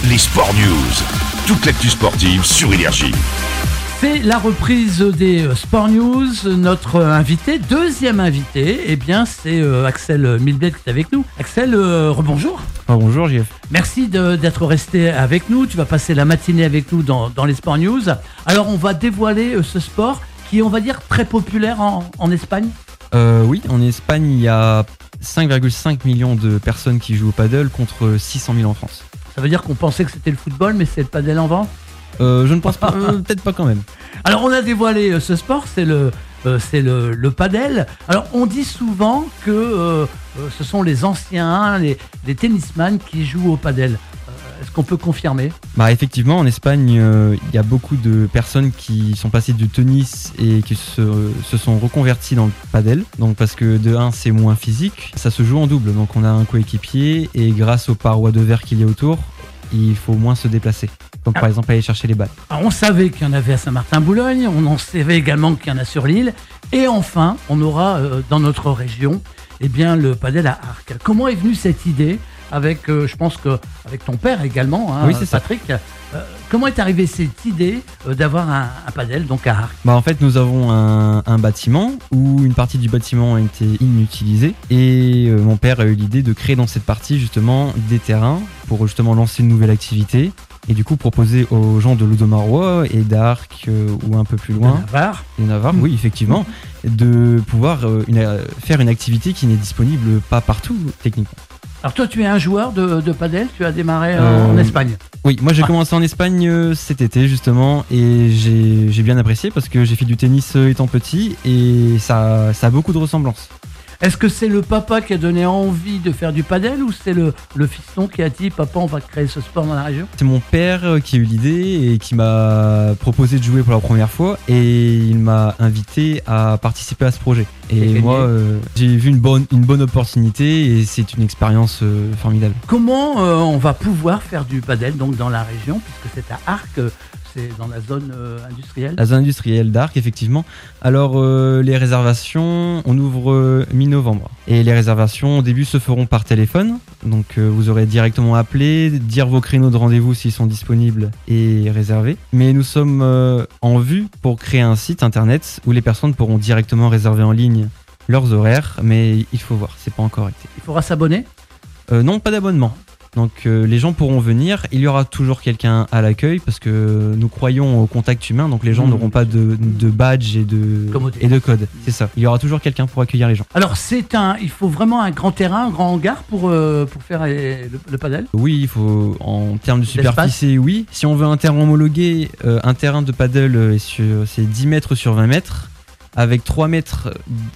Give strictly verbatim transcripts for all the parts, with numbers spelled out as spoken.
les Sport News. Toute l'actu sportive sur Énergie. C'est la reprise des Sport News. Notre invité, deuxième invité, eh bien, c'est Axel Milblet qui est avec nous. Axel, euh, rebonjour. Oh, bonjour J F. Merci de, d'être resté avec nous. Tu vas passer la matinée avec nous dans, dans les Sport News. Alors, on va dévoiler ce sport qui est, on va dire, très populaire en, en Espagne. Euh, oui, en Espagne, il y a cinq virgule cinq millions de personnes qui jouent au paddle contre six cent mille en France. Ça veut dire qu'on pensait que c'était le football, mais c'est le paddle en vent ? Euh, je ne pense pas, euh, peut-être pas quand même. Alors on a dévoilé euh, ce sport, c'est le, euh, c'est le, le padel. Alors on dit souvent que euh, euh, ce sont les anciens, les, les tennisman qui jouent au padel. Euh, est-ce qu'on peut confirmer ? Bah effectivement, en Espagne, il euh, y a beaucoup de personnes qui sont passées du tennis et qui se, se sont reconverties dans le padel. Donc parce que de un, c'est moins physique, ça se joue en double. Donc on a un coéquipier et grâce aux parois de verre qu'il y a autour, il faut moins se déplacer. Comme par exemple aller chercher les balles. Alors on savait qu'il y en avait à Saint-Martin-Boulogne, on en savait également qu'il y en a sur l'île. Et enfin, on aura euh, dans notre région eh bien, le padel à arc. Comment est venue cette idée avec, euh, je pense que avec ton père également, hein, oui, c'est Patrick. Euh, comment est arrivée cette idée euh, d'avoir un, un padel donc à arc ? Bah en fait, nous avons un, un bâtiment où une partie du bâtiment a été inutilisée et euh, mon père a eu l'idée de créer dans cette partie justement des terrains pour justement lancer une nouvelle activité. Et du coup, proposer aux gens de Loudomarois et d'Arc euh, ou un peu plus loin, de Navarre, et Navarre, mmh. oui, effectivement, de pouvoir euh, une, euh, faire une activité qui n'est disponible pas partout, techniquement. Alors toi, tu es un joueur de, de padel, tu as démarré euh, euh, en Espagne. Oui, moi j'ai ah. commencé en Espagne euh, cet été justement et j'ai, j'ai bien apprécié parce que j'ai fait du tennis euh, étant petit et ça, ça a beaucoup de ressemblances. Est-ce que c'est le papa qui a donné envie de faire du padel ou c'est le, le fiston qui a dit « Papa, on va créer ce sport dans la région » ? C'est mon père qui a eu l'idée et qui m'a proposé de jouer pour la première fois et il m'a invité à participer à ce projet. Et moi, euh, j'ai vu une bonne, une bonne opportunité et c'est une expérience euh, formidable. Comment euh, on va pouvoir faire du padel donc, dans la région, puisque c'est à Arc, c'est dans la zone euh, industrielle ? La zone industrielle d'Arc, effectivement. Alors, euh, les réservations, on ouvre euh, mi-novembre. Et les réservations, au début, se feront par téléphone. Donc, euh, vous aurez directement appelé, dire vos créneaux de rendez-vous s'ils sont disponibles et réservés. Mais nous sommes euh, en vue pour créer un site internet où les personnes pourront directement réserver en ligne leurs horaires. Mais il faut voir, c'est pas encore acté. Il faudra s'abonner ? euh, Non, pas d'abonnement. Donc euh, les gens pourront venir, il y aura toujours quelqu'un à l'accueil parce que nous croyons au contact humain, donc les gens mmh. n'auront pas de, de badge et de, et de code, c'est ça. Il y aura toujours quelqu'un pour accueillir les gens. Alors c'est un, il faut vraiment un grand terrain, un grand hangar pour, euh, pour faire le, le padel ? Oui, il faut, en termes de superficie, oui. Si on veut un terrain homologué, euh, un terrain de paddle, euh, sur, c'est dix mètres sur vingt mètres, avec trois mètres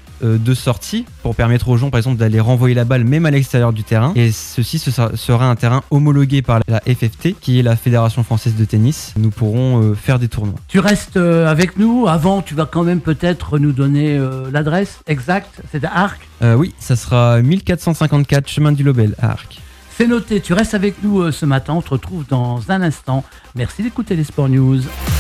de sortie pour permettre aux gens par exemple d'aller renvoyer la balle même à l'extérieur du terrain, et ceci ce sera un terrain homologué par la F F T qui est la Fédération Française de Tennis. Nous pourrons euh, faire des tournois. Tu restes euh, avec nous. Avant, tu vas quand même peut-être nous donner euh, l'adresse exacte. C'est à Arc. euh, Oui, ça sera mille quatre cent cinquante-quatre chemin du Lobel à Arc. C'est noté, tu restes avec nous euh, ce matin, on te retrouve dans un instant. Merci d'écouter les Sport News.